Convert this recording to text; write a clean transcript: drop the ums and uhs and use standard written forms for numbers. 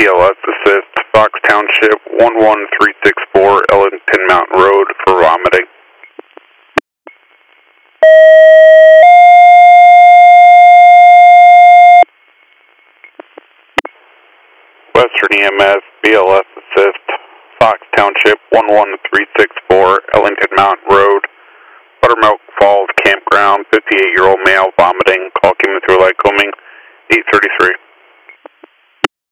BLS assist, Fox Township 11364 Ellington Mountain Road for vomiting. Western EMS BLS assist, Fox Township 11364 Ellington Mountain Road, Buttermilk Falls Campground, 58-year-old male vomiting, call came through Lycoming 833.